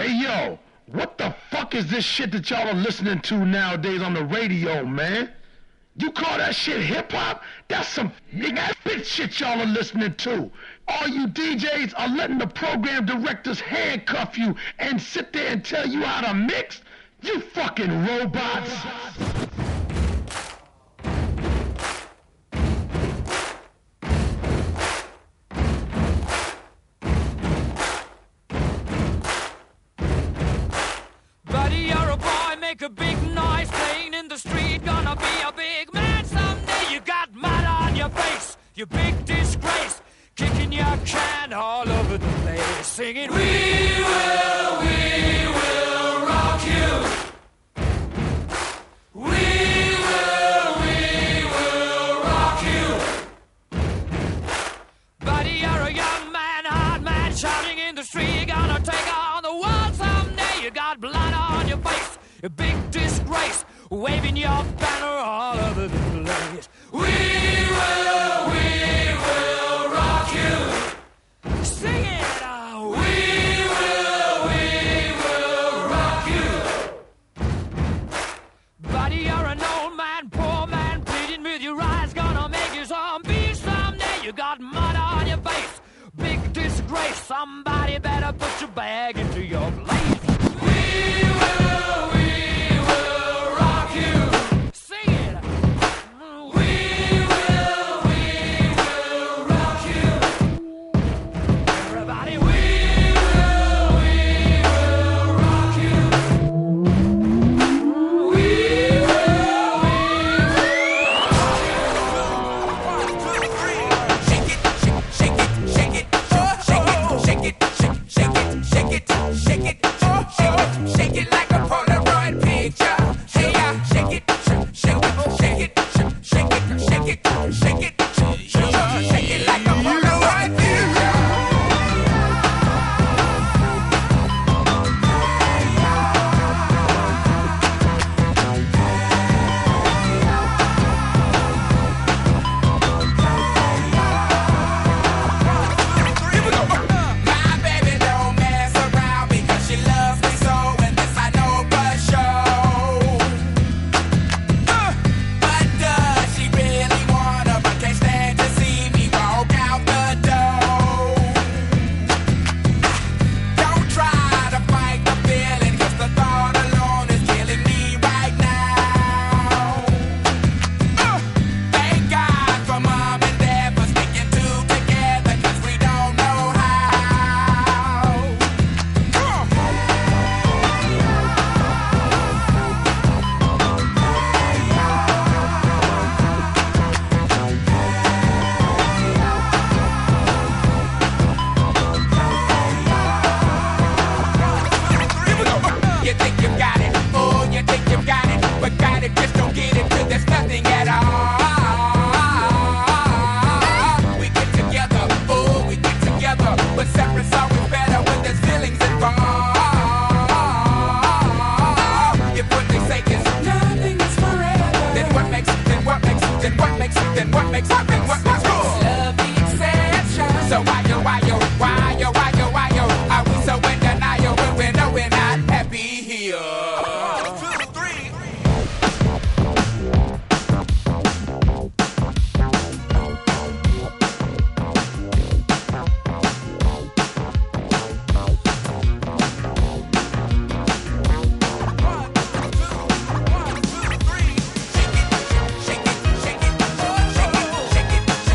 Hey, yo, what the fuck is this shit that y'all are listening to nowadays on the radio, man? You call that shit hip-hop? That's some nigga bitch shit y'all are listening to. All you DJs are letting the program directors handcuff you and sit there and tell you how to mix? You fucking robots. Buddy, you're a boy, make a big noise playing in the street. Gonna be a big man someday. You got mud on your face, you big disgrace. Kicking your can all over the place, singing, we will rock you. We will rock you. Buddy, you're a young man, hard man, shouting in the street. You're gonna take on the world someday. You got blood on your face, a big disgrace, waving your banner all over the place. We will rock you. Sing it out. We will rock you. Buddy, you're an old man, poor man, pleading with your eyes, gonna make you zombie someday. You got mud on your face, big disgrace. Somebody better put your bag into your place. We will rock you. Sing it. We will rock you. Everybody, we will rock you. We will Shake it, shake it, shake it, shake it, shake it, shake it, shake it, shake it, shake it, shake it like a Polaroid picture. Hey, yeah, shake it, shake it, shake it, shake it, shake it, shake it, shake it like a Polaroid picture. My baby don't mess around because she loves me so, and this I know for sure. But does she really wanna? But can't stand to see me walk out the door. Don't try to fight the feeling, 'cause the thought alone is killing me right now. Thank God for mom and dad for sticking two together, 'cause we don't know how. You think you got it, oh, you think you got it, but got it, just don't get it till there's nothing at all. We get together, oh, we get together, but separate's always better when there's feelings involved. If what they say is nothing is forever, then what makes love the exception? So why yo, are we so in denial when we know we're not happy here? Shake it, shake it, shake it, shake it, shake it, shake it,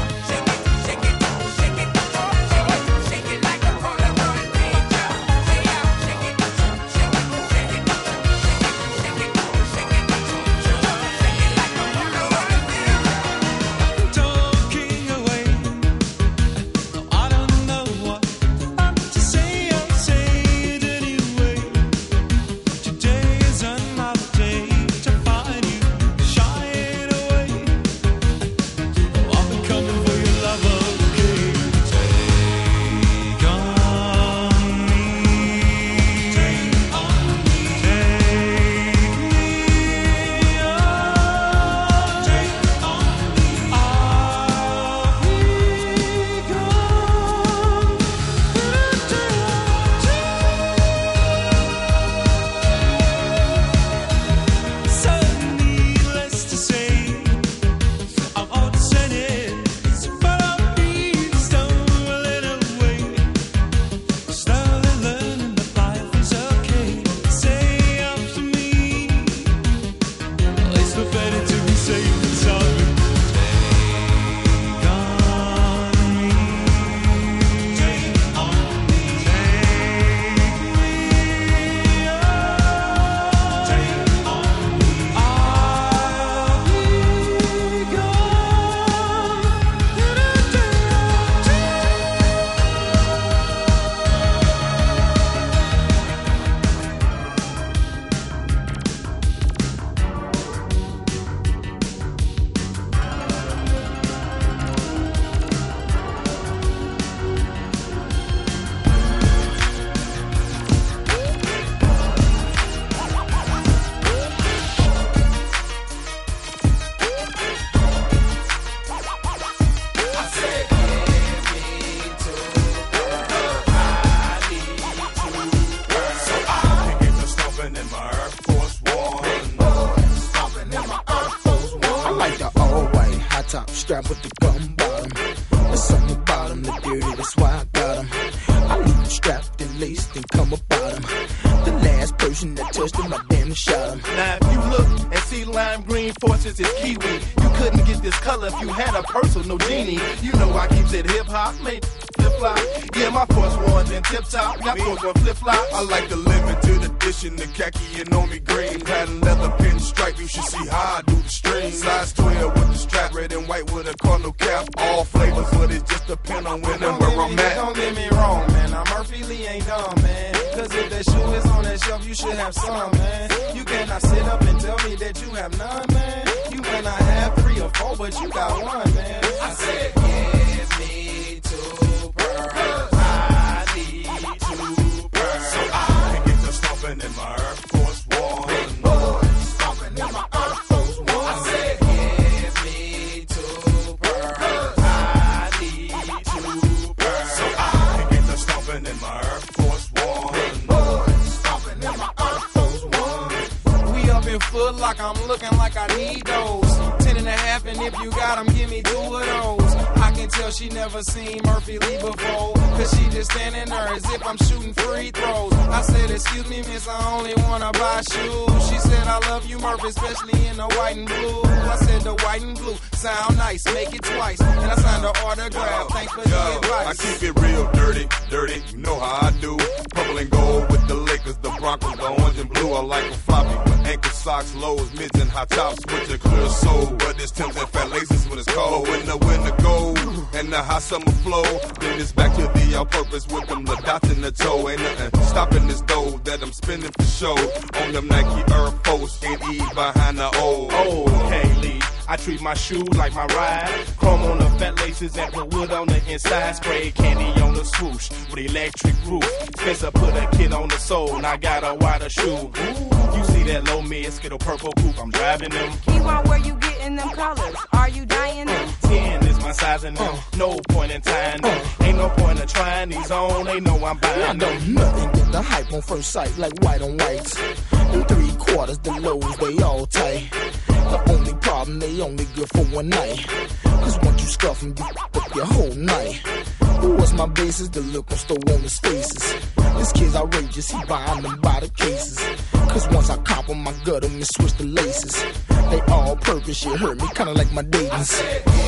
strapped with the gun bottom. There's something about him, the dirty, that's why I got him. I leave him strapped and laced and come about him. The last person that touched him, I damn near shot him. Now if you look and see lime green forces is kiwi, you couldn't get this color if you had a purse or no genie. You know I keeps it hip hop, made flip flop. Yeah, my force one's in tip top, got force one flip flop. I like the limited edition, the khaki and only green. Patent leather pin stripe, you should see how I do the string. Size 12 with the strap, red and white with a cardinal cap. All flavors, but it just depends on when and where I'm at. Don't get me wrong, man, I'm Murphy Lee ain't dumb, man. Cause if that shoe is on that shelf, you should have some, man. You cannot sit up and tell me that you have none, man. You may not have 3 or 4, but you got one, man. I said, give me 2 pearls. I need 2 pearls. So I can get to stomping in my Air Force One. Big boy, stomping in my Air Force One. I said, give me 2 pearls. I need 2 pearls. So I can get to stomping in my Air Force One. Big boy, stomping in my Air Force One. We up in Foot Locker, I'm looking like I need those. 10 and a half, and if you got them, give me 2 of those. I can tell she never seen Murphy Lee before, cause she just standing there as if I'm shooting free throws. I said, excuse me, miss, I only wanna buy shoes. She said, I love you, Murphy, especially in the white and blue. I said, the white and blue sound nice, make it twice. And I signed the autograph, thanks for the advice. I keep it real dirty, dirty, you know how I do. Purple and gold with the Lakers, the Broncos, the orange and blue. I like a floppy with ankle socks, lows, mids, and high tops with a clear soul. But it's Tim's and fat laces when it's cold. When the winter gold and the hot summer flow, then it's back to the all-purpose with them the dots in the toe. Ain't nothing stopping this dough that I'm spending for show. On them Nike Air Force, ain't E behind the O. Oh, hey Lee, I treat my shoes like my ride. Chrome on the fat laces and put wood on the inside. Spray candy on the swoosh with electric roof. Spencer put a kid on the sole and I got a wider shoe. Ooh, you see that low mid skittle purple coupe, I'm driving them. Keyword, where you getting them colors? Are you dying them? 10 is my size and them. No point in tying them. Ain't no point in trying these on. They know I'm buying I them. know nothing but the hype on first sight, like white on whites. In 3/4, the lows, they all tight. The only problem, they only good for one night. Cause once you scuff them, you up your whole night. Who was my basis? The look on store on his faces. This kid's outrageous, he buying them by the cases. Cause once I cop them, I gut them and switch the laces. They all purpose, shit hurt me, kinda like my Dayton's.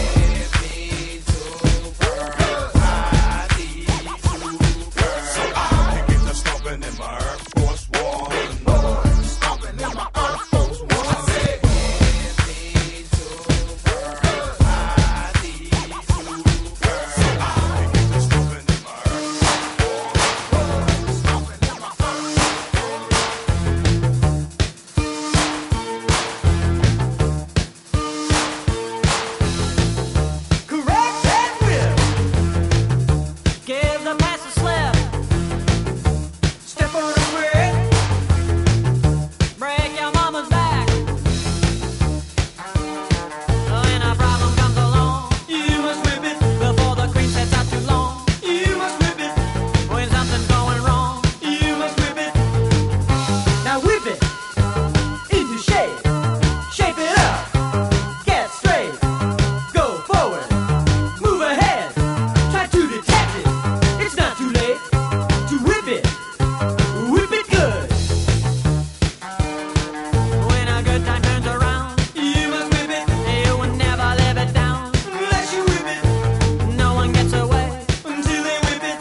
In my Air Force One. Stomping in my Air Force One. I said, give me 2 pearls. I need 2 pearls. So I can get to stomping in my Air Force One. Stomping in my Correct that whip. Give the pass a slip. Step on the brick. Break your mama's back. When a problem comes along, you must whip it before the cream sets out too long. You must whip it when something's going wrong. You must whip it. Now whip it into shape. Shape it up. Get straight. Go forward. Move ahead. Try to detect it. It's not too late to whip it. Whip it good. When a good time turns around, you must whip it. You will never live it down unless you whip it. No one gets away until they whip it.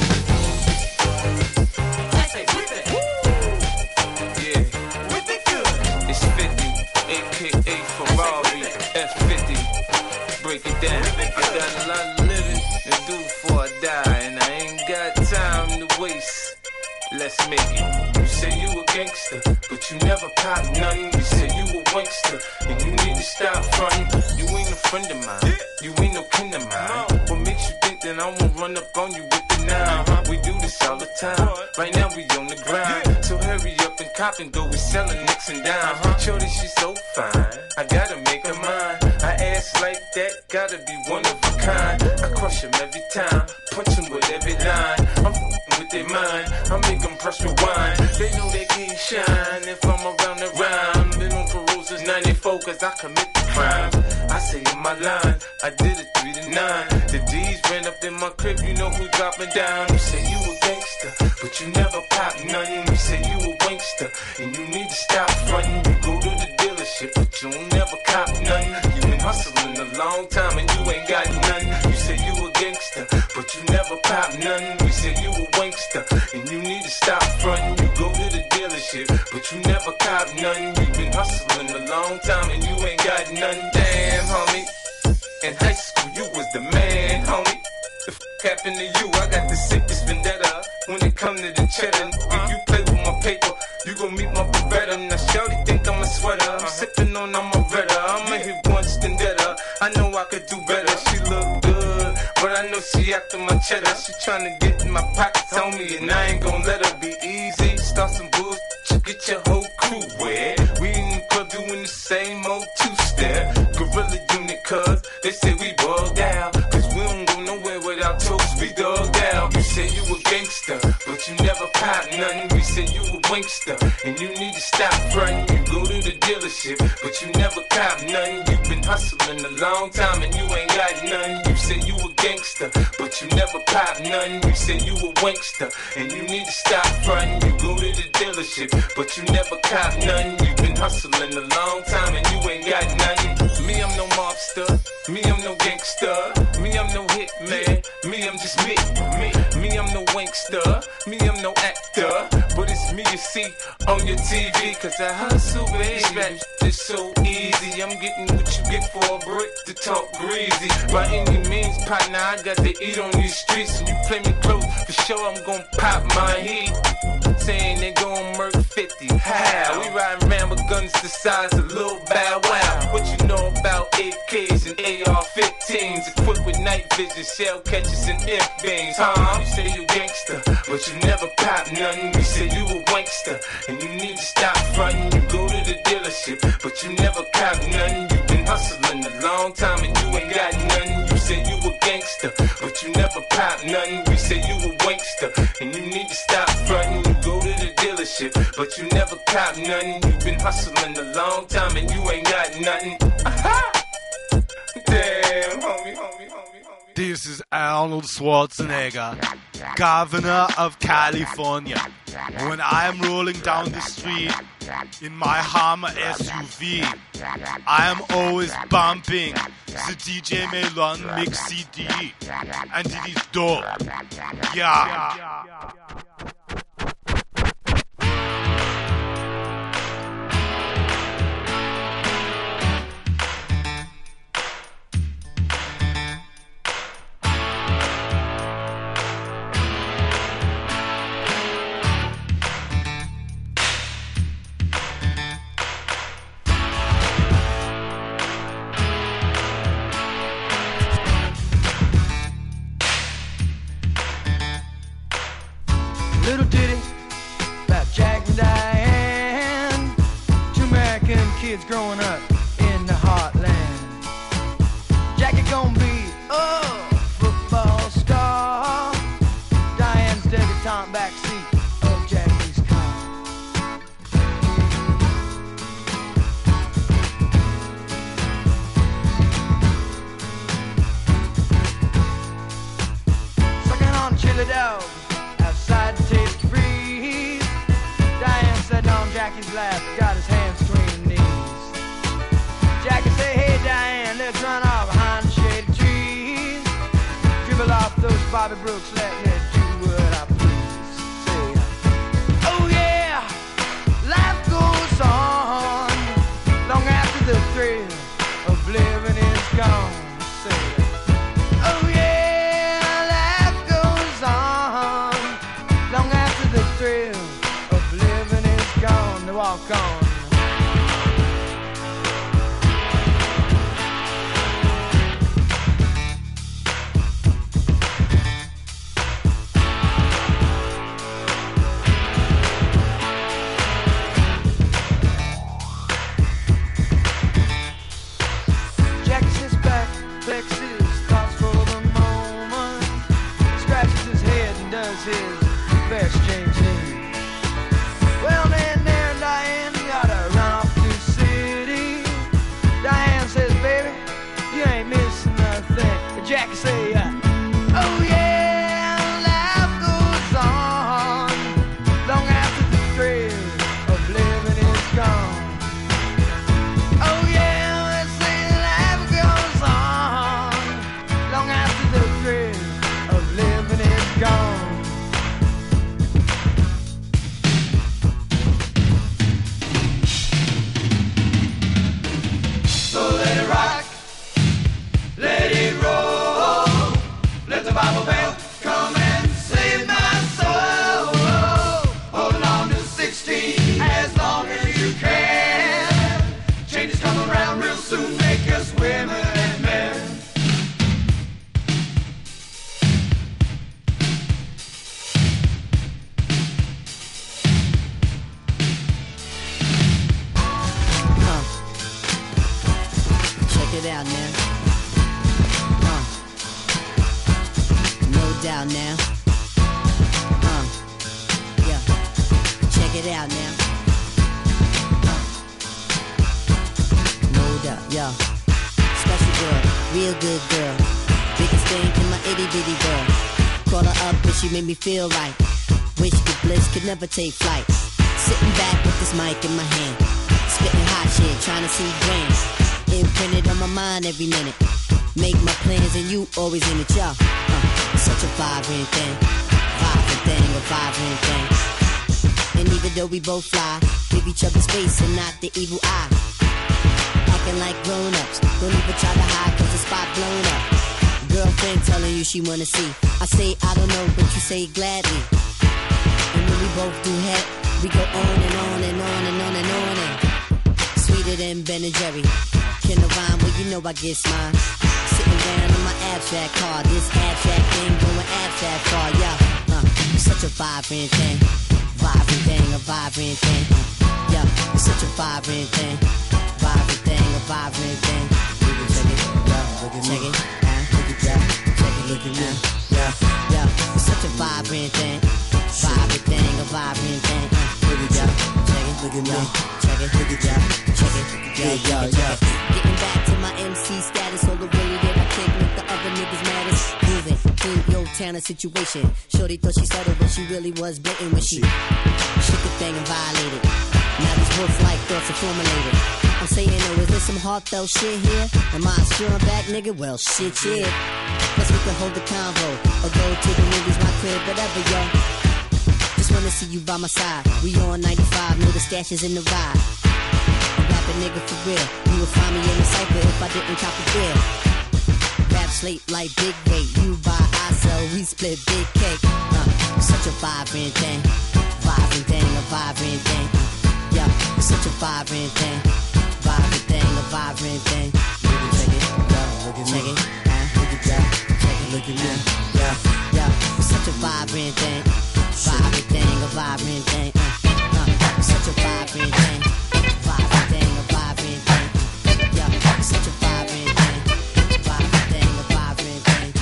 I say whip it. Yeah, Whip it good. it's 50, aka Ferrari, F50. Break it down. I got a lot of living to do before I die, and I ain't got time to waste. Let's make it. You say you a gangster, but you never pop nothing. You say you a wankster, and you need to stop fronting. You ain't a friend of mine, you ain't no kin of mine. What makes you think that I won't run up on you with the 9? We do this all the time. Right now we on the grind, so hurry up and cop and go. We selling nicks and dimes. Shorty, she's so fine, I gotta make her mine. I ass like that, gotta be one of a kind. I crush him every time, punch him with every line. I'm with their mind, I make them press rewind. They know they can't shine if I'm around the rhyme. Been on parole since 94 cause I commit the crime. I say in my line, I did it 3 to 9. The D's ran up in my crib, you know who dropping down. You say you a gangster, but you never pop nothing. You say you a wankster, and you need to stop frontin'. You go to the dealership, but you don't never cop nothing. You been hustling a long time and you ain't got nothing. You say you a gangster, but you never pop nothing. We say you a wankster, and you need to stop frontin'. You go to the dealership, but you never cop nothing. You been hustling a long time and you ain't got nothing. Damn, homie, in high school you was the man, homie. The f*** happened to you? I got the sickest vendetta. When it come to the cheddar, if you play with my paper, you gon' meet my Beretta. Now shorty think I'm a sweater, I'm sippin' on Amaretta. I'ma hit once then deader. I know I could do better. She look good, but I know she after my cheddar. She tryna get in my pockets on me, and I ain't gon' let her be easy. Start some bullshit, get your whole crew wet. We in the club doing the same old two-step. Gorilla unit, cuz they say we bugged out, cause we don't go nowhere without toast, we dug out. You say you a gangster, but you never pop nothing. We say you a wankster, and you need to stop frontin'. You go to the dealership, but you never cop nothing. You been hustling a long time and you ain't got nothing. You say you a gangster, but you never pop nothing. You say you a wankster, and you need to stop frontin'. You go to the dealership, but you never cop nothing. You been hustling a long time and you ain't got nothing. Me, I'm no mobster. Me, I'm no gangster. Me, I'm no hitman. Me, I'm just me. Me, I'm no wankster. Me, I'm no actor. But it's me you see on your TV. Cause I hustle, baby. Rap is so easy. I'm getting what you get for a brick to talk greasy. By any means, partner, I got to eat on these streets. And you play me close, for sure I'm gon' pop my heat. Saying they gon' murk 50. How? We riding around with guns the size of Lil Bow Wow. What you know about AKs and AR-15s? Equipped with night vision, shell catchers and F-beams. You say you gangster, but you never pop nothing. We say you a wankster, and you need to stop frontin'. You go to the dealership, but you never cop nothing. You been hustling a long time and you ain't got nothing. You say you a gangster, but you never pop nothing. We say you a wankster, and you need to stop frontin'. You go to the dealership, but you never cop nothing. You been hustling a long time and you ain't got nothing. Damn, homie. This is Arnold Schwarzenegger, governor of California. When I am rolling down the street in my Hummer SUV, I am always bumping the DJ Melon Mix CD, and it is dope. Yeah. Little ditty about Jack and Diane, two American kids growing up in the heartland. Jackie gonna be a football star. Diane's debutante backseat of Jackie's car. Sucking on chili dog outside the taste freeze. Diane sat on Jackie's lap, got his hands between his knees. Jackie say, hey Diane, let's run off behind the shady trees. Dribble off those Bobby Brooks, let me do what I please. Say, oh yeah, life goes on long after the thrill of living is gone. Say, oh yeah, life goes on long after the thrill of living is gone. To walk on. Jack sits back, flexes, thoughts for the moment, scratches his head and does his best James Dean. Well, then there, Diane, you it out now. No doubt, yo. Special girl, real good girl. Biggest thing in my itty bitty world. Call her up and she made me feel right. Wish the bliss could never take flight. Sitting back with this mic in my hand. Spitting hot shit, trying to see grand. Imprinted on my mind every minute. Make my plans and you always in it, y'all. Such a vibrant thing. Vibrant thing, a vibrant thing. And even though we both fly, give each other space and not the evil eye. Acting like grown-ups, don't even try to hide cause the spot blown up. Girlfriend telling you she wanna see. I say I don't know, but you say gladly. And when we both do head, we go on and on and on and on and on and sweeter than Ben and Jerry. Can I rhyme? Well, you know I get mine. Sitting down in my abstract car. This abstract thing going abstract far, yeah. Such a vibrant thing. Vibrant thing, a vibrant thing. Yeah, it's such a vibrant thing. Vibrant thing, a vibrant thing. Check it, check it, check it, look at me. Yeah, it's such a vibrant thing. Vibrant thing, a vibrant thing. Check it, look at me. Check it, check it, yeah. Getting back to my MC status, all the way that I kick with the other niggas matters. Moving through your town and situation. Shorty thought she settled, but she really was blatant when she shook the thing and violated. Now these wolf-like thoughts are formulated. I'm saying, oh, is there some heartfelt shit here? Am I a strong back nigga? Well, shit, yeah. Plus we can hold the convo or go to the movies, my crib, whatever, yo. Just wanna see you by my side. We on 95, know the stash is in the ride. A rapping nigga for real. You would find me in the cypher if I didn't cop a bill. Rap slate like big weight. You buy, I sell, we split big cake. Such a vibrant thing. Vibrant thing, a vibrant thing. Yeah, it's such a vibrant thing. Vibrant thing, a vibrant thing. Check it, check it, look at me. Yeah, it's such a vibrant thing. Vibrant thing, a vibrant thing. Such a vibrant thing. Vibrant thing, a vibrant thing. Yeah, it's such a vibrant thing. Vibrant thing, a vibrant thing.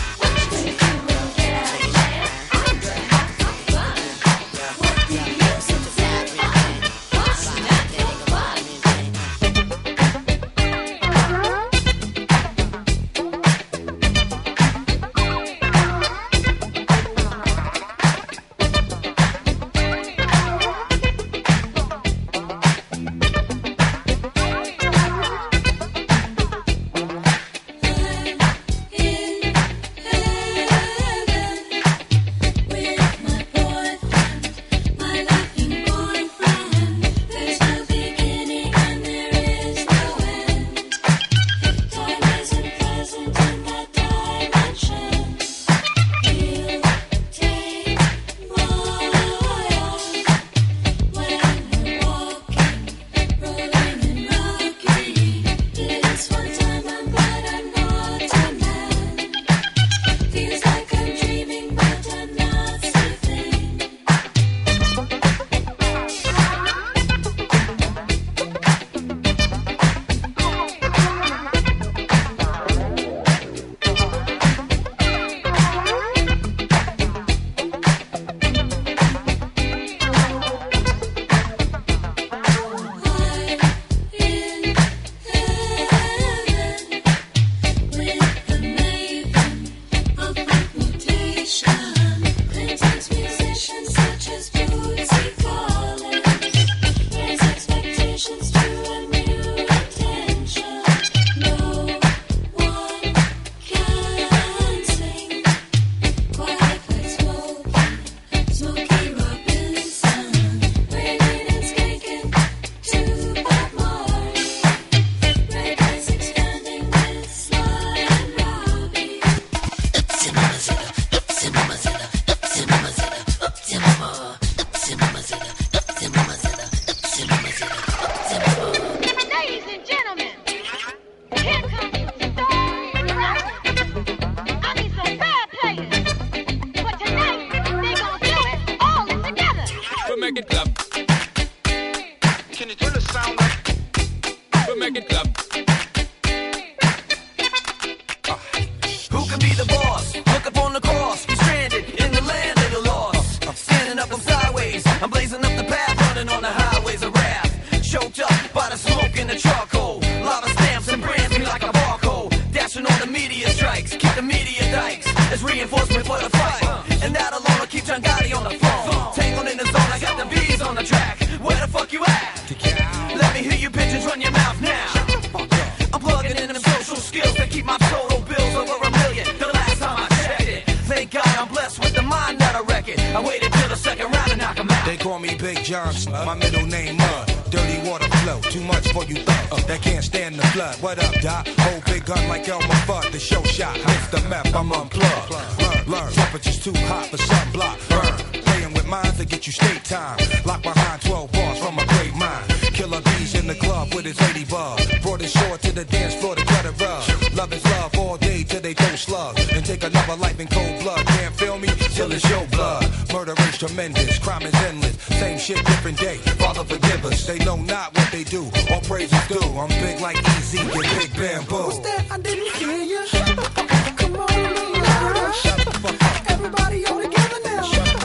I'm blazing up the path on running on the highways of wrath. Choked up by the smoke and the charcoal. Lava stamps and brands me like a barcode. Dashing on the media strikes, keep the media dikes as reinforcement for the fight. And that alone will keep John Gotti on the phone. Tangled in the zone, I got the bees on the track. Where the fuck you at? Let me hear you bitches run your mouth now. I'm plugging in them social skills that keep my total bills over $1 million. The last time I checked it. Thank God I'm blessed with the mind that I reckon. I waited till the second round to knock 'em out. They call me Big Johnson, my middle name Mud. Dirty water flow, too much for you thugs that can't stand the flood. What up, Doc? Hold big gun like Elmer Fudd. The show shot, Mr. Meth, I'm unplugged. Learn, temperature's too hot for sunblock. Burn, playing with minds to get you straight time. Lock behind 12 bars from a great mind. Killer bees in the club with his ladybug. Brought his short to the dance floor to cut a rug. Love is love all day till they throw slugs. And take another life in cold blood. Can't feel me till it's your blood. Murder is tremendous, crime is endless. Same shit, different day. Father forgive us. They know not what they do. All praise is due. I'm big like Easy and Big Bamboo. What's that? I didn't hear you. Come on, a little louder. Everybody all together now.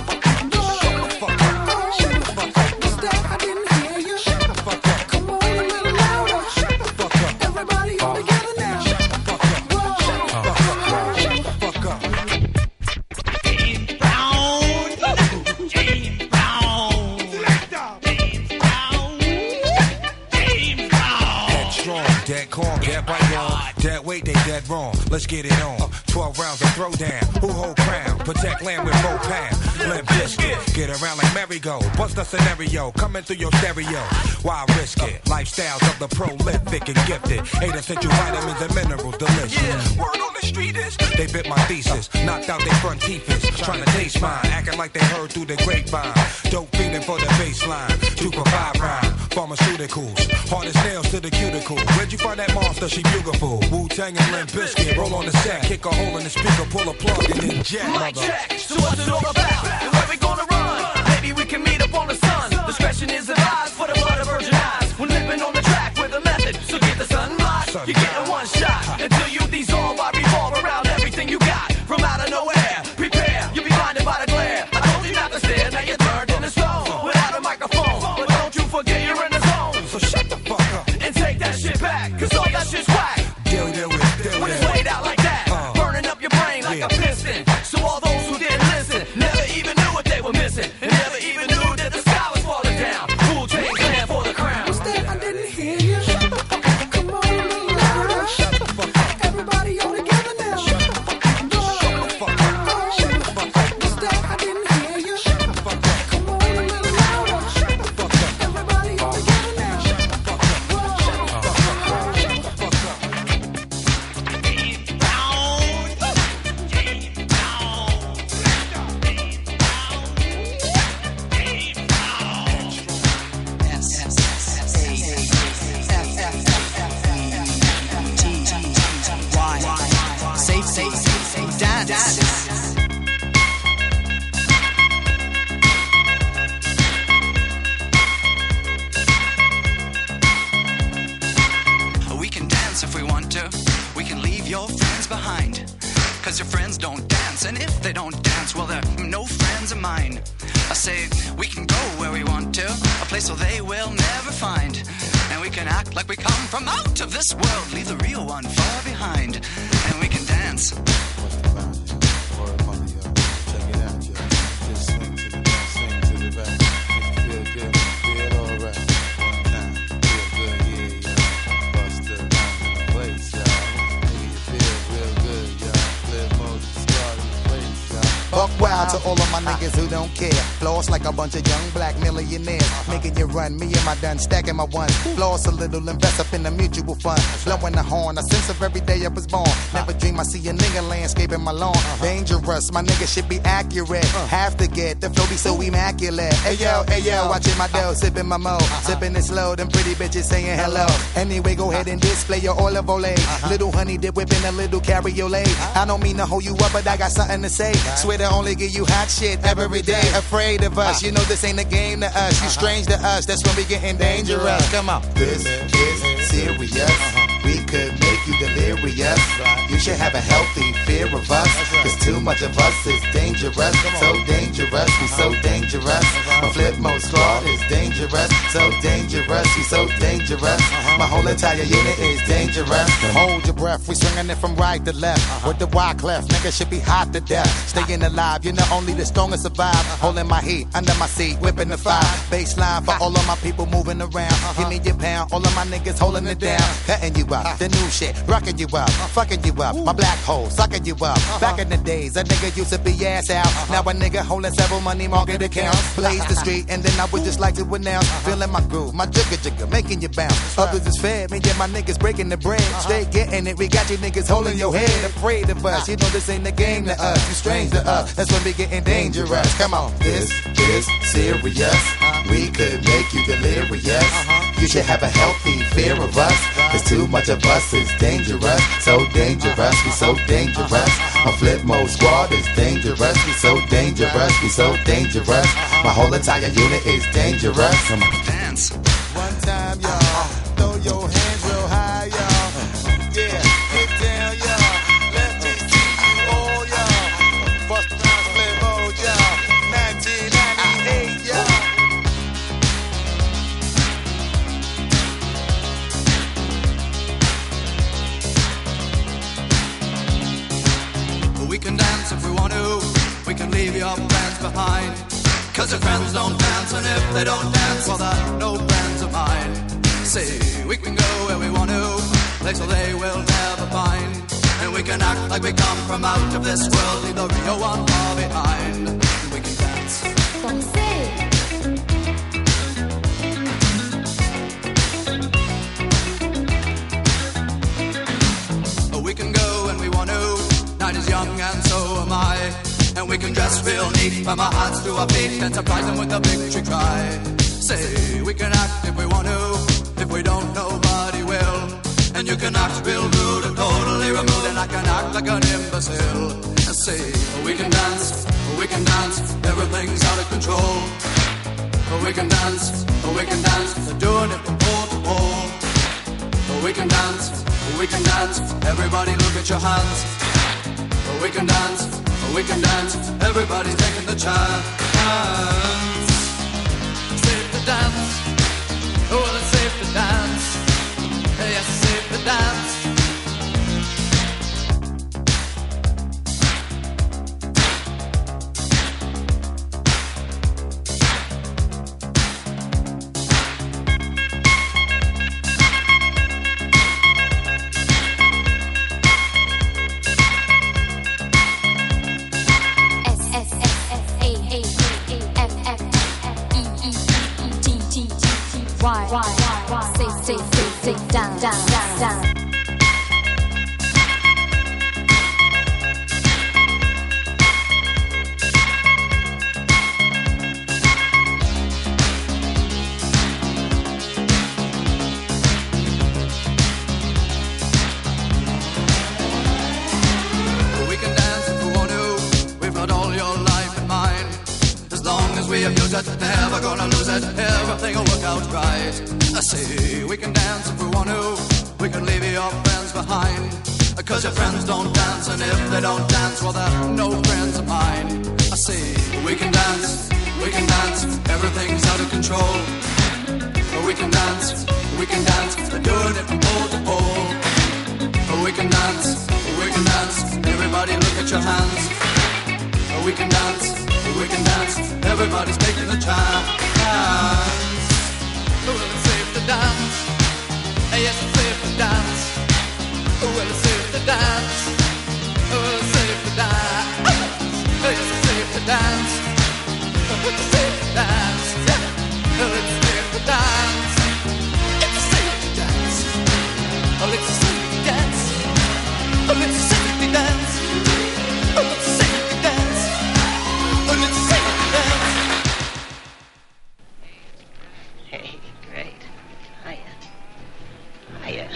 What's that? I didn't hear you. Come on, a little louder. Everybody all together now. Fuck up. James Brown. James Brown. Headstrong, dead calm, dead bite on. Dead weight, they dead wrong. Let's get it on. 12 rounds of throwdown. Who hold crown? Protect land with 4 pounds. Limp biscuit. Get around like merry-go. Bust a scenario. Coming through your stereo. Why risk it? Lifestyles of the prolific and gifted. 8 essential vitamins and minerals. Delicious. Yeah. Word on the street is they bit my thesis. Knocked out their front teeth. Trying to taste mine. Acting like they heard through the grapevine. Dope feeling for the baseline. 2 for 5 rhyme. Pharmaceuticals. Hard as nails to the cuticle. Where'd you find that monster? She beautiful. Wu-Tang and Limp Bizkit. Roll on the set. Kick a hole in the speaker. Pull a plug and then jet. Mic check. So what's it all about? And where we gonna run? Maybe we can meet up on the sun. Discretion is advised for the blood of virgin eyes. When living on the track with a method. So get the sunlight. You're getting one shot. Until you dissolve, I revolve around everything you got. From out of nowhere. Prepare. You'll be blinded by the glare. I told you not to stare. Now you're turned into stone. Without a microphone. But don't you forget you're in the zone. So shut the fuck up. And take that shit back. Cause all that shit's whack. Deal with When it's laid out like that. Burning up your brain like a piston. So all those who didn't listen never even knew what they were missing. And never even knew that the sky was falling down. Wu-Tang's land for the crown. What's that? I didn't hear you. Come on, a little louder. Everybody all together now. What's that? I didn't hear you. Come on, a little louder. Everybody all together now. Safe, dance. We can dance if we want to. We can leave your friends behind. Cause your friends don't dance. And if they don't dance, well, they're no friends of mine. I say we can go where we want to. A place where they will never find. And we can act like we come from out of this world. Leave the real one far behind. And we can dance. Buck wild to all of my niggas who don't care. Floss like a bunch of young black millionaires. Making you run, me and my done stacking my ones. Floss a little, invest up in the mutual fund. Blowing the horn, a sense of every day I was born. Never dream I see a nigga landscaping my lawn. Dangerous, my nigga should be accurate. Have to get the flow be so immaculate. Hey yo, watching my dough, sipping my mo. Sipping it slow, them pretty bitches saying hello. Anyway, go ahead and display your olive oil. Little honey dip whipping a little cabriolet. I don't mean to hold you up, but I got something to say. Swear to only give you hot shit every day. Afraid of us, you know this ain't a game to us. You strange to us, that's when we getting dangerous. Come on. This is serious. we could make you delirious. You should have a healthy fear of us, cause too much of us is dangerous. So dangerous, we so dangerous. My flip mode squad is dangerous. So dangerous, we so dangerous. My whole entire unit is dangerous. Hold your breath, we swinging it from right to left. With the wide clef, nigga should be hot to death. Staying alive, you know only the strongest survive. Holding my heat under my seat, whipping the fire. Baseline for all of my people moving around. Give me your pound, all of my niggas holding it down. Cutting you up, the new shit, rocking you up, fucking you up. My black hole, sucking you up. Back in the days, a nigga used to be ass out. Now a nigga holding several money market accounts. Blaze the street, and then I would just like to announce. Feeling my groove, my jigger jigger, making you bounce. Others is fed, me and my niggas breaking the bread. Straight getting it, we got you niggas holding your head. Afraid of us, you know this ain't the game to us. You strange to us, that's when we getting dangerous. Come on, this is serious. We could make you delirious. You should have a healthy fear of us, cause too much of us is dangerous. So dangerous, we so dangerous. My flip mode squad is dangerous. We so dangerous, we so dangerous. My whole entire unit is dangerous. Come on, dance. One time, y'all, throw your hands real high, y'all. Yeah, get down, y'all. Let me see you all, y'all. Bust around flip mode, y'all. 1998, y'all. We can dance if we want to. We can leave your friends behind. Cause your friends don't dance, and if they don't dance, well, they're no friends of mine. See, we can go where we want to, places they will never find. And we can act like we come from out of this world, leave the real one far behind. And we can dance. We can go when we want to. Night is young and so am I. And we can dress real neat from our hearts to our feet and surprise them with a victory cry. Say, we can act if we want to. If we don't, nobody will. And you can act real rude and totally removed, and I can act like an imbecile. And say, we can dance, everything's out of control. We can dance, they're doing it from pole to pole. We can dance, everybody look at your hands. We can dance, everybody's taking the chance. Safe to dance, well it's safe to dance. Yes, it's safe to dance. Say, down, down, down, down. We can dance if we want to. We've got all your life in mind. As long as we abuse it, never gonna lose it. Everything will work out right. I say we can dance if we want to. We can leave your friends behind. Cause your friends don't dance, and if they don't dance, well, they're no friends of mine. I say we can dance, everything's out of control. We can dance, they're doing it from pole to pole. We can dance, everybody look at your hands. We can dance, everybody's taking the chance. Well, it's safe to dance. Yes, it's safe to dance. Well, it's safe to dance. Well, it's safe to dance. Yes, it's safe to dance. It's safe to dance. Well, it's safe to dance. It's safe to dance. Oh, it's safe to dance. Oh, it's safe to dance. Oh, it's safe to dance. Oh, it's safe to dance. Hey, great. Hiya.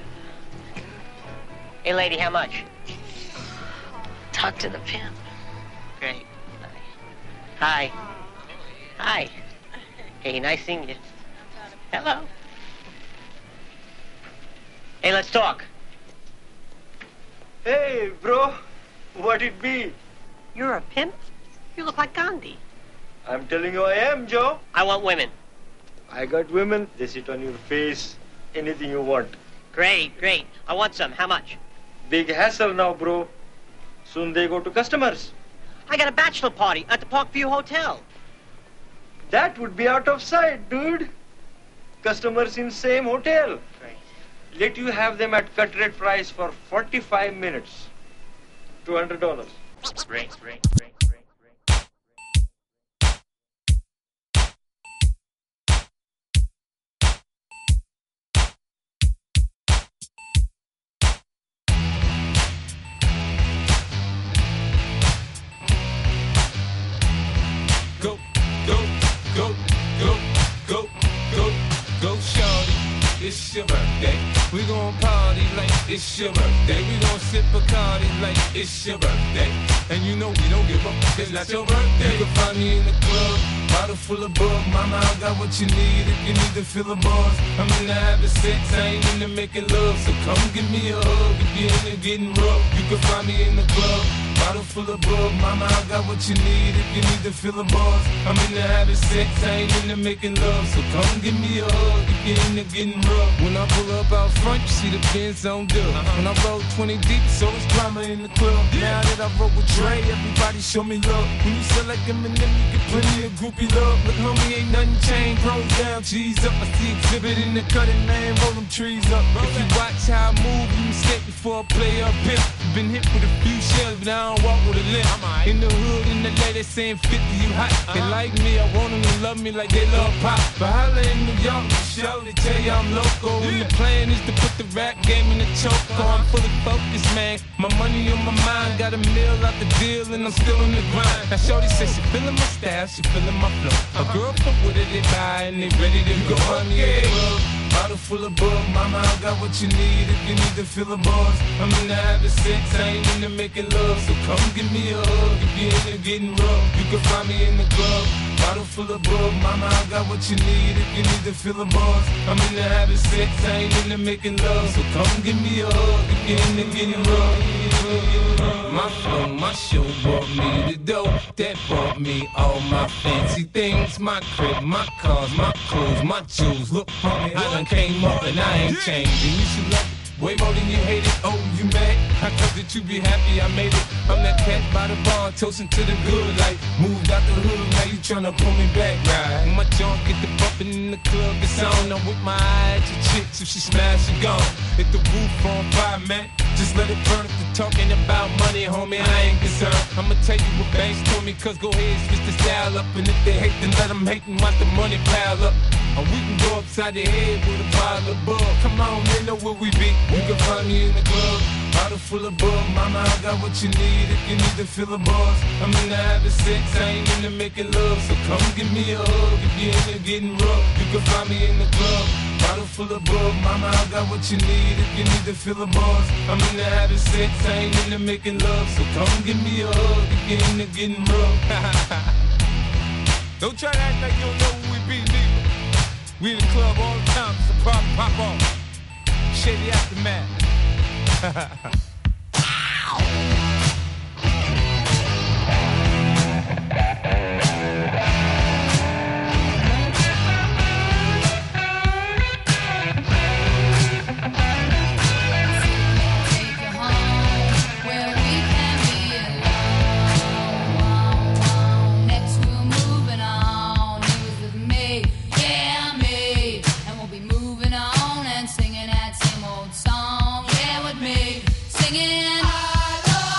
Hey, lady, how much? Talk to the pimp. Great. Hi. Hi. Hey, nice seeing you. Hello. Hey, let's talk. Hey, bro. What it be? You're a pimp? You look like Gandhi. I'm telling you I am, Joe. I want women. I got women. They sit on your face. Anything you want. Great, great. I want some. How much? Big hassle now, bro. Soon they go to customers. I got a bachelor party at the Parkview Hotel. That would be out of sight, dude. Customers in same hotel. Great. Let you have them at cut rate price for 45 minutes. $200. Great, great, great, great. Go, go, go, go, go, go, go, shorty. It's your birthday. We gon' party like it's your birthday. We gon' sip Bacardi like it's your birthday. And you know we don't give up, it's not your birthday. You can find me in the club, bottle full of bug. Mama, I got what you need if you need to fill the bars. I'm into having sex, I ain't into making love. So come give me a hug if you're into getting rough. You can find me in the club, bottle full of bug. Mama, I got what you need if you need to fill the bars. I'm into having sex, I ain't into making love. So come give me a hug if you're into getting rough. When I pull up out front, you see the Benz on dub. When I roll 20 deep, so it's drama in the club. Now that I roll with Dre, everybody show me love. When you sell like Eminem, you get plenty of groupie love. Look, homie, ain't nothing changed. Pros down, G's up. I see exhibit in the cutting, man. Roll them trees up. If you watch how I move, you mistake before I play up pimp. Been hit with a few shells, but I don't walk with a limp. In the hood, in the lady saying 50, you hot. They like me, I want them to love me like they love pop. But holla in New York, show, they tell you I'm local. And the plan is to put the rap game in the choke. I'm fully focused, man. My money on my mind, got a meal out the deal, and I'm still in the grind. Now shorty says she feeling my style, she feeling my flow. A girl from with it, they buy, and they ready to go. I'm in the club, bottle full of bug. Mama, I got what you need if you need to fill the bars. I'm into having sex, I ain't into making love. So come give me a hug if you're into getting rough. You can find me in the club, bottle full of bug. Mama, I got what you need if you need to fill the bars. I'm into having sex, I ain't into making love. So come give me a hug if you're into getting rough. My show brought me the dough that brought me all my fancy things. My crib, my cars, my clothes, my jewels. Look, homie, I done came up and I ain't changed. And you should love it way more than you hate it. Oh, you mad? I thought that you be happy I made it. I'm that cat by the bar, toasting to the good life. Moved out the hood, now you tryna pull me back, right? My junk get the bumping in the club, it's on. I'm with my eye at your chicks, if she smash, she gone. Hit the roof on fire, man. Just let it burn if you're talking about money, homie, I ain't concerned. I'ma tell you what banks told me, cause go ahead, switch the style up. And if they hate, then let them hate and watch the money pile up. Or we can go upside the head with a bottle of bug. Come on, they know where we be. You can find me in the club, bottle full of bug. Mama, I got what you need if you need to fill the bars. I'm into having sex, I ain't into making love. So come give me a hug if you're into getting rough. You can find me in the club, bottle full of bug. Mama, I got what you need if you need to fill the bars. I'm into having sex, I ain't into making love. So come give me a hug if you're into getting rough. Don't try to act like you don't know who we be, nigga. We in the club all the time, so pop off. Shady Aftermath. Singing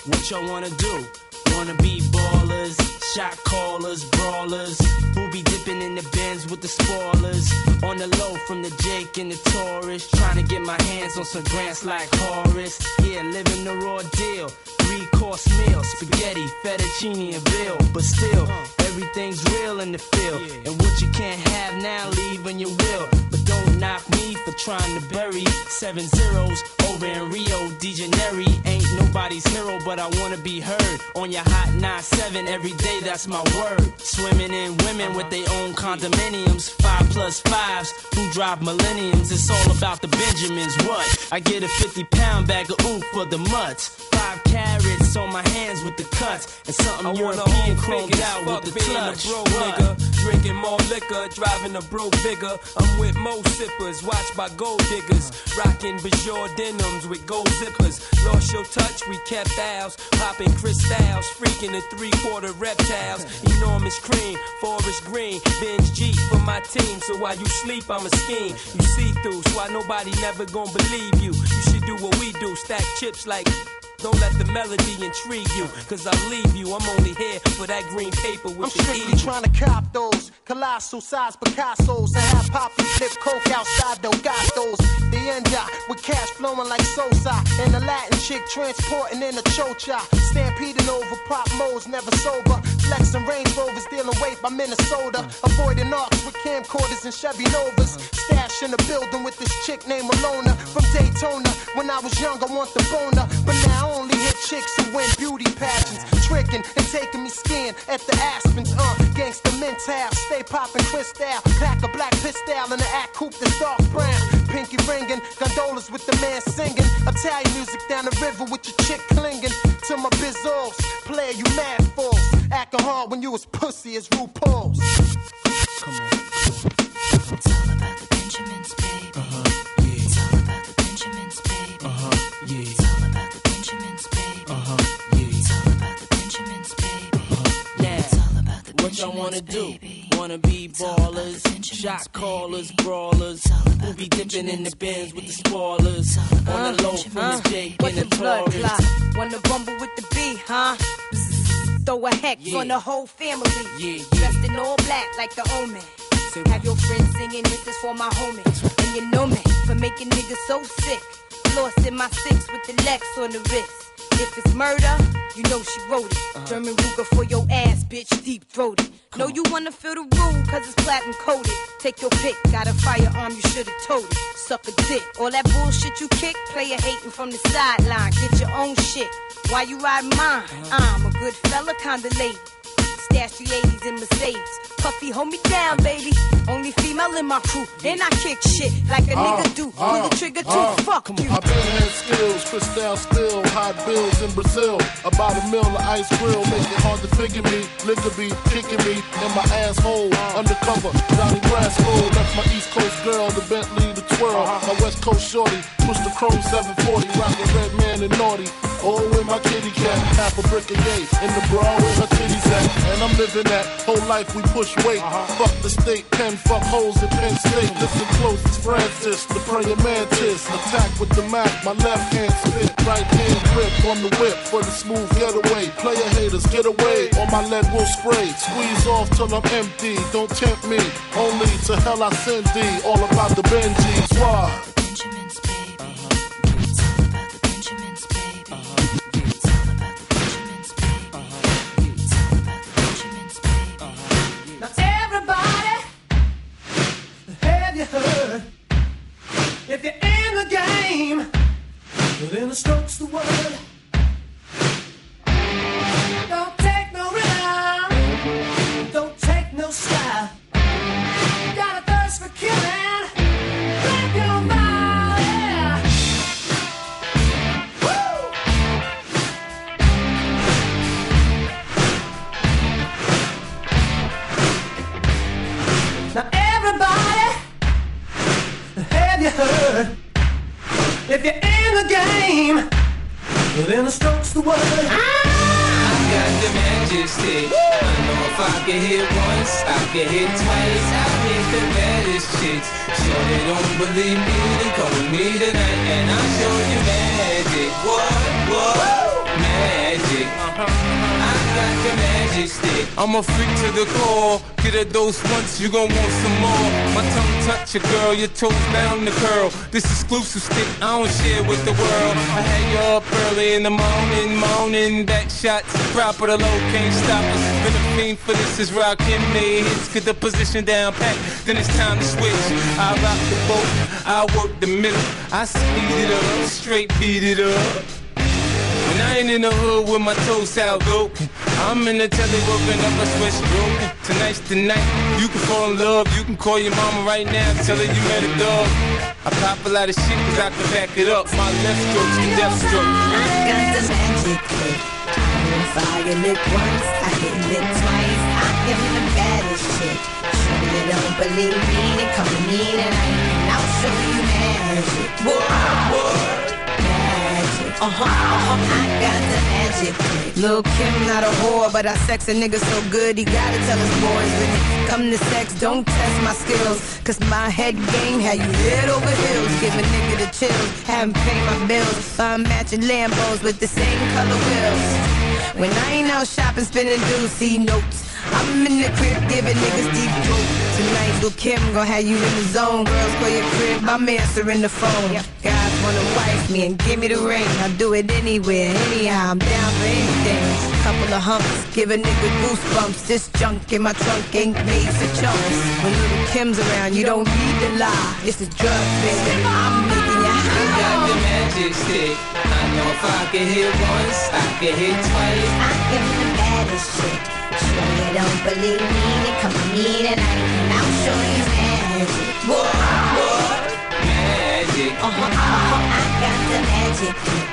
What y'all wanna do? Wanna be ballers, shot callers, brawlers, who be dipping in the Benz with the spoilers. On the low from the Jake and the Taurus, trying to get my hands on some grants like Horace. Yeah, living the raw deal. 3-course meal, spaghetti, fettuccine, and veal. But still, everything's real in the field. And what you can't have now, leave when you will. But don't knock me for trying to bury 7 zeros over in Rio de Janeiro. Ain't nobody's hero, but I wanna be heard on your hot 9-7 every day, that's my word. Swimming in women with their own condominiums, 5+5s who drive millenniums. It's all about the Benjamins. What? I get a 50-pound bag of oof for the mutts. 5 carats on my hands with the cuts, and something European chromed out with the clutch. Broke nigga, drinking more liquor, driving a broke bigger. I'm with mo sippers, watched by gold diggers, rocking Bajor denims with gold zippers. Lost your touch, we kept ours, popping crystals, freaking the 3/4 reptiles. Enormous cream, forest green, binge Jeep for my team. So while you sleep, I'm a scheme. You see through, so why nobody never gonna believe you. You should do what we do, stack chips like. Don't let the melody intrigue you, cause I'll leave you. I'm only here for that green paper with I'm the strictly E. trying to cop those colossal size Picassos and have Poppy flip coke outside Delgados. The end with cash flowing like Sosa, and the Latin chick transporting in a chocha. Stampeding over pop modes, never sober. Flexing Range Rovers, dealing weight by Minnesota. Avoiding arcs with camcorders and Chevy Novas. Stash in the building with this chick named Malona from Daytona. When I was young, I want the boner, but now I only hit chicks who win beauty pageants, tricking and taking me skiing at the Aspens. Gangsta mental, stay popping crystal, pack a black pistol in the act coupe that's dark brown. Pinky ringing, gondolas with the man singing. Italian music down the river with your chick clinging to my bizzos. Player, you mad fools, acting hard when you was pussy as RuPaul's. Come on. It's all about the Benjamins, baby. Yeah. It's all about the Benjamins, baby. Yeah. It's all about the Benjamins, baby. Yeah. It's all about the Benjamins, baby. Now, It's all about the what y'all wanna Benjamins, do? baby. Wanna be ballers, shot callers, brawlers, who be dipping in the Benz with the spoilers. On the low from the Jake What's and the the blood Taurus. clot? Wanna rumble with the B, huh? Throw a hex Yeah. on the whole family. Yeah. Dressed in all black like the omen. Have your friends singing, this is for my homie. And you know me for making niggas so sick. Lost in my 6 with the Lex on the wrist. If it's murder, you know she wrote it. German Ruger for your ass, bitch, deep throated. Know you wanna feel the rule, cause it's platinum coated. Take your pick, got a firearm, you should've told it. Suck a dick, all that bullshit you kick, player hating from the sideline. Get your own shit, why you ride mine? I'm a good fella, kinda lady. Stash 380s in Mercedes. Puffy, hold me down, baby. Only female in my crew. And I kick shit like a nigga do. Pull the trigger too, fuck you. I've been had skills, crystal still, hot bills in Brazil. About a mill of ice grill, make it hard to figure me. Liquor be kicking me in my asshole. Undercover, Johnny Brasco. Left my East Coast girl, the Bentley, the twirl. My West Coast shorty, push the chrome 740. Rockin' red man and naughty. Oh, with my kitty cat, half a brick a day. In the bra where her titties at. And I'm living that whole life we push weight. Fuck the state pen, fuck holes in Penn State. Listen close, it's Francis, the praying mantis. Attack with the Mac, my left hand spit, right hand grip on the whip for the smooth getaway. Player haters, get away, or my lead will spray. Squeeze off till I'm empty, don't tempt me. Only to hell I send thee, all about the Benjis. Why? Benjamins, baby. It's all about the Benjamins, baby. It's all about the Benjamins, baby. It's all about the Benjamins, baby. Now everybody, have you heard? If you're in the game, then the stroke's the word. Don't take no rhythm, don't take no style. Got a thirst for killing, grab your body. Woo! Now everybody, have you heard? If you're in the game, then the stroke's the word. I got the magic stick. I know if I can hit once, I can hit twice. I hit the baddest chicks. Sure they don't believe me, they come with me tonight and I'll show you magic. What? Magic. got the magic stick. I'm a freak to the core. Get a dose once, you gon' want some more. My tongue touch your girl, your toes bound to curl. This exclusive stick I don't share with the world. I had you up early in the morning, moaning back shots. Proper the low, can't stop us. Been a fiend for this, is rockin' me. Hits, get the position down pat, then it's time to switch. I rock the boat, I work the middle. I speed it up, straight beat it up. When I ain't in the hood with my toes out broken, I'm in the telly working up a switch broken. Tonight's the night, you can fall in love. You can call your mama right now, tell her you met a dog. I pop a lot of shit cause I can back it up. My left stroke's the death stroke. I got the magic trick. If I get lit once, I get lit twice. I am the baddest chick. Sure you don't believe me, then come to me tonight and I'll show you magic. What? I got the magic trick. Lil' Kim not a whore, but I sex a nigga so good he gotta tell his boys. When it come to sex, don't test my skills, cause my head game had you head over heels. Give a nigga the chills, haven't paid my bills. Buy matching Lambos with the same color wheels. When I ain't out shopping, spending Deucey notes, I'm in the crib giving niggas deep throat. Tonight, Lil' Kim gon' have you in the zone. Girls, call your crib, I'm answering the phone. Guys wanna wife me and give me the ring. I'll do it anywhere, anyhow, I'm down for anything. Couple of humps, give a nigga goosebumps. This junk in my trunk ain't made for chumps. When Lil' Kim's around, you don't need to lie. It's a drug, baby, I'm making you high. I got the magic stick. I know if I can hit once, I can hit twice. I am the baddest chick. Sure you don't believe me, then come to me tonight and I'll show you magic. What? Magic. I got the magic trick.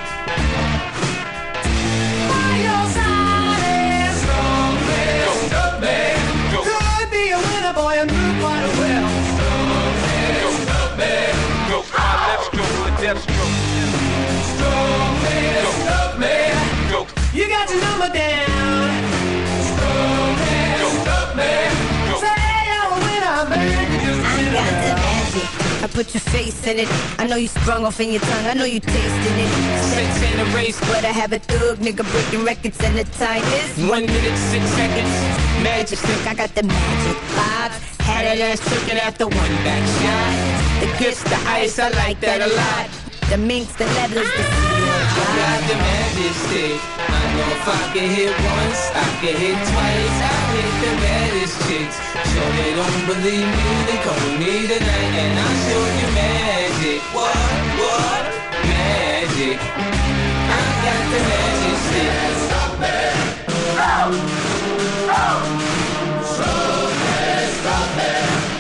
By your side is strong man, stuck man. Could be a winner, boy, and do quite well. Strong man, stuck man. My left stroke, the death stroke. Strong man, stuck man. You got your number down. Strong man, stuck man. Say you're a winner, baby. I got the magic. I put your face in it. I know you sprung off in your tongue. I know you tasted it. Sex in a race, but I have a thug nigga breaking records, and the time is 1 minute, 6 seconds. magic stick. I got the magic vibes. Had that ass tricking after one back shot. The grits, the ice, I like that a lot. The minks, the leathers, the steel. I got the magic stick. I know if I can hit once, I can hit twice. I hit the baddest chicks. Sure they don't believe me, they come with me tonight and I'll show you magic. What? Magic. I got the magic stick. Stop me. Stop me. Stop me.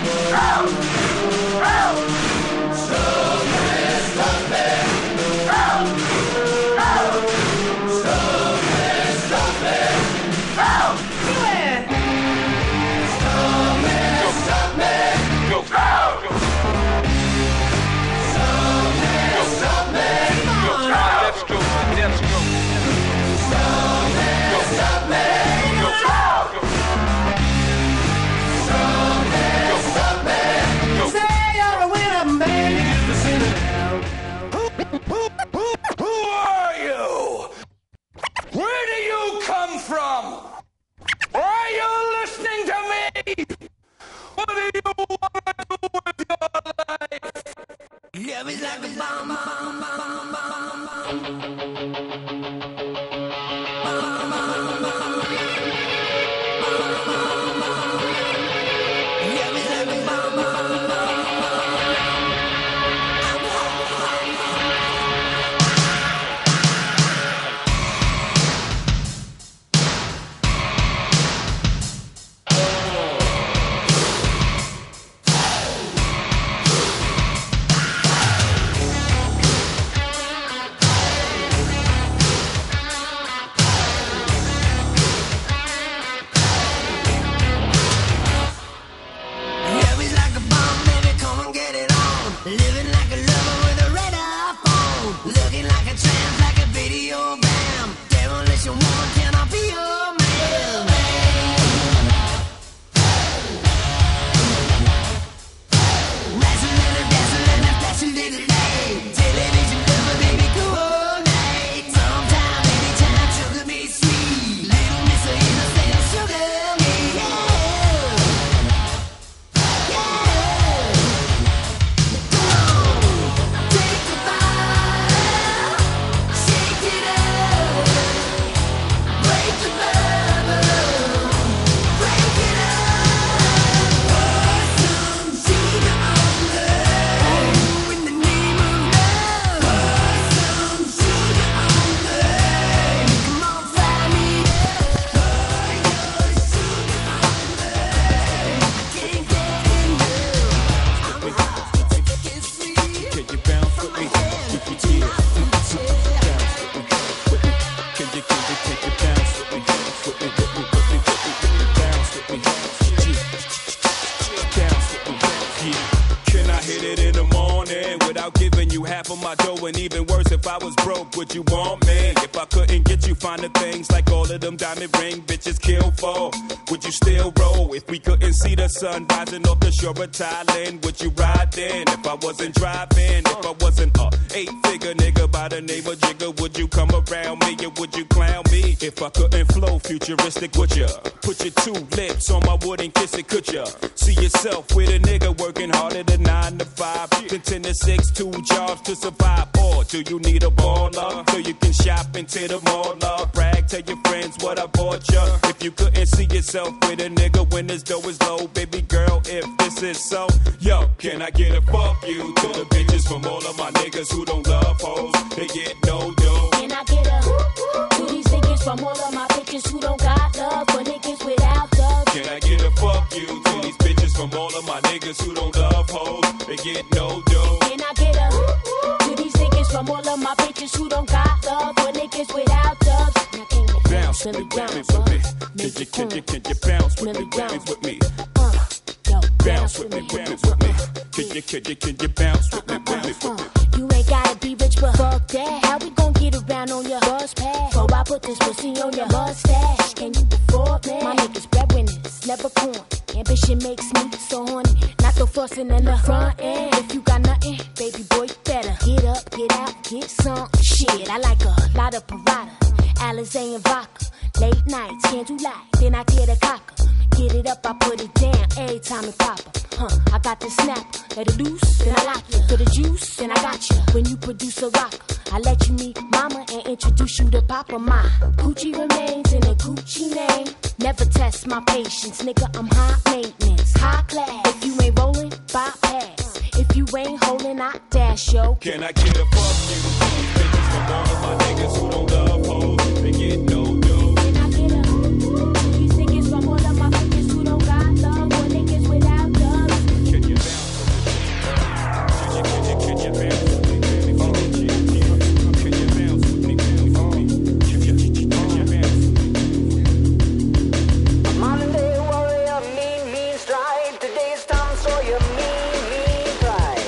Love is like a bomb, bomb, bomb, bomb, my dough, and even worse, if I was broke, would you want me? If I couldn't get you finer things like all of them diamond ring bitches kill for, would you still roll? If we couldn't see the sun rising off the shore of Thailand, would you ride then? If I wasn't driving, if I wasn't a 8-figure nigga by the name of Jigga, would you come around me or would you clown me? If I couldn't flow futuristic, would ya put your 2 lips on my wood and kiss it, could ya? See yourself with a nigga working harder than 9 to 5, than 10 to 6, 2 jobs to survive? Or do you need a baller so you can shop into the mall? Brag, tell your friends what I bought ya. If you couldn't see yourself with a nigga when his dough is low, baby girl, if this is so, yo, can I get a fuck you to the bitches from all of my niggas who don't love hoes? They get no dough. Can I get a to these niggas from all of my bitches who don't got love for niggas without love? Can I get a fuck you to these bitches from all of my niggas who don't love hoes? They get no dough. Can I get a to these niggas from all of my bitches who don't got love for niggas without love? Now can you bounce with me, bounce with me? Can you bounce with me, bounce with me? Bounce with me, bounce with me. Can you bounce with me, bounce with me? You ain't gotta be rich, but fuck that. How we gon' get around on your bus pass? So I put this pussy on your mustache. Can you afford me? My niggas breadwinners, never corn. Ambition makes me so horny. Not the fussing in the front end. If you got nothing, baby boy, you better get up, get out, get some shit. I like a lot of Parada, Alizé and vodka. Late nights, candlelight, then I get a cocker. Get it up, I put it down every time it pop up. I got the snap, let it loose, then I lock you. For the juice, then I got you. When you produce a rock, I let you meet mama and introduce you to papa. My Gucci remains in a Gucci name. Never test my patience, nigga, I'm high maintenance, high class. If you ain't rolling, bypass. If you ain't holding, I dash, yo. Can I get a fuck you? Bitches from all of my niggas who don't love hoes, they get no dough. Can I get a these niggas from all of my bitches who don't got love or niggas without love? Can you bounce with me? Can you bounce with me? Can you bounce with me? A modern day warrior, mean stride. Today's Tom Sawyer, mean pride.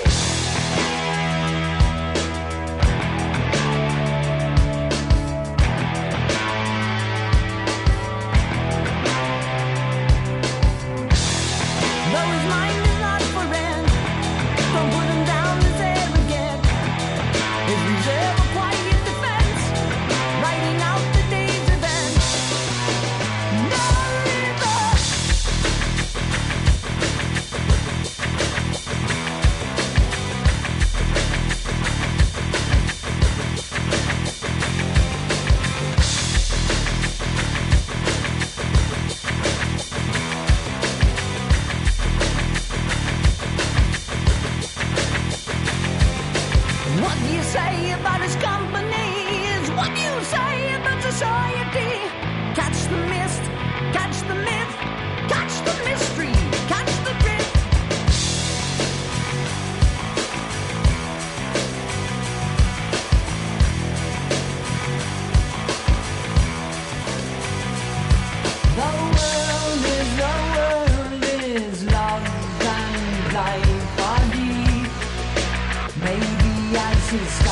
Though his mind is not for rent, don't put him down as arrogant. His reserve a quiet defense, writing out the day's events. No river. What do you say about his company is what you say about society. Catch the mist, catch the myth, catch the mystery, catch the drift. The world is lost and life are deep. Maybe as his